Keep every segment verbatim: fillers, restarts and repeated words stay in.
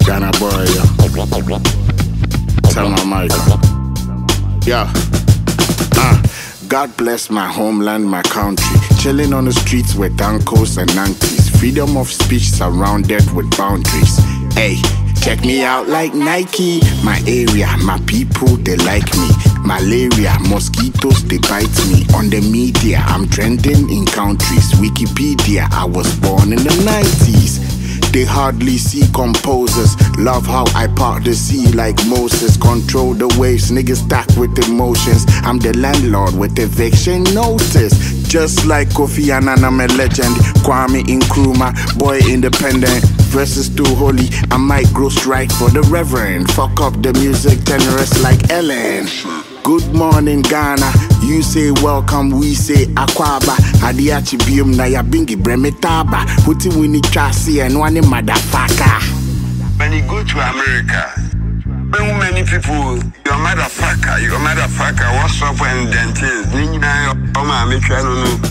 Ghana boy, yo. Tell my Michael. Yeah. Uh, God bless my homeland, my country. Chilling on the streets with uncles and aunties. Freedom of speech surrounded with boundaries. Hey, check me out like Nike. My area, my people, they like me. Malaria, mosquitoes, they bite me. On the media, I'm trending in countries. Wikipedia, I was born in the nineties. They hardly see composers. Love how I part the sea like Moses. Control the waves, niggas stack with emotions. I'm the landlord with eviction notice. Just like Kofi Annan, I'm a legend. Kwame Nkrumah, boy independent. Verses too holy, I might grow strike for the reverend. Fuck up the music generous like Ellen. Good morning Ghana, you say welcome, we say Akwaba. Adiachi bium na ya bingi bremetaba. Huti wini chasi and one motherfucker. When you go to America, when many people, you're a motherfucker, you're a motherfucker, what's up when dentist? Nina, oh my, make sure I don't know.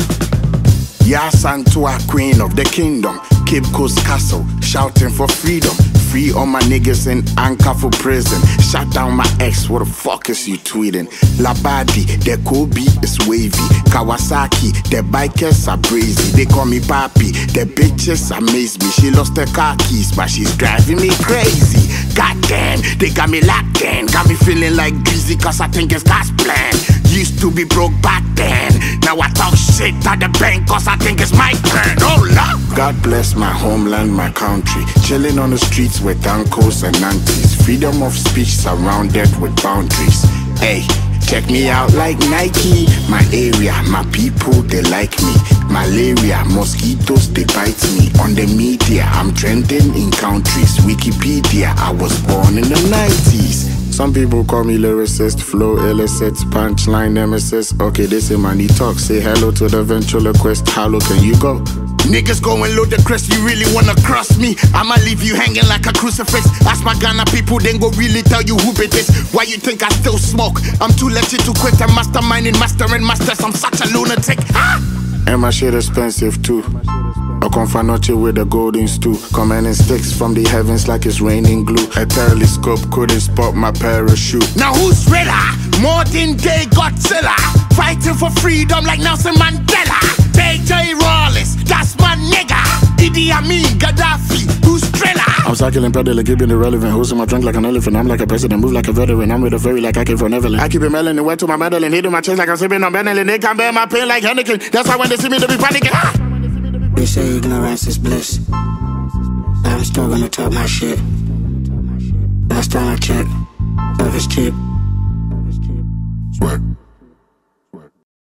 Yasantua, queen of the kingdom. Cape Coast Castle, shouting for freedom. Free all my niggas in anchor for prison. Shut down my ex, what the fuck is you tweeting? Labadi, the Kobe is wavy. Kawasaki, the bikers are brazy. They call me papi, the bitches amaze me. She lost her car keys, but she's driving me crazy. Goddamn, they got me locked in. Got me feeling like greasy cause I think it's God's plan. Used to be broke back then. Now I talk shit at the bank cause I think it's my turn. Oh Lord. God bless my homeland, my country. Chilling on the streets with uncles and aunties. Freedom of speech surrounded with boundaries. Hey, check me out like Nike. My area, my people, they like me. Malaria, mosquitoes, they bite me. On the media, I'm trending in countries. Wikipedia, I was born in the nineties. Some people call me lyricist, flow illicit, punchline nemesis. Okay, they say money talk. Say hello to the ventriloquist. How low can you go? Niggas go and load the crest, you really wanna cross me? I'ma leave you hanging like a crucifix. Ask my Ghana people, then go really tell you who it is. Why you think I still smoke? I'm too legit to quit. I'm masterminding, mastering masters. I'm such a lunatic. Ah! And my shit expensive too. I come for noche with a golden stool. Commanding sticks from the heavens like it's raining glue. A telescope couldn't spot my parachute. Now who's realer? More than gay Godzilla. Fighting for freedom like Nelson Mandela. J J Rawlins, that's my nigga. Idi Amin, Gaddafi, who's thriller? I'm cycling pedaling, keeping irrelevant. Hosting my drink like an elephant. I'm like a president, move like a veteran. I'm with a ferry like I came from Neverland. I keep it melon and wet to my medallion. Hitting my chest like I'm sipping on Benelli. They can't bear my pain like Henneken. That's why when they see me, they be panicking. Ah! They say ignorance is bliss. I'm still gonna talk my shit. Last time I checked, service cheap. Sweat.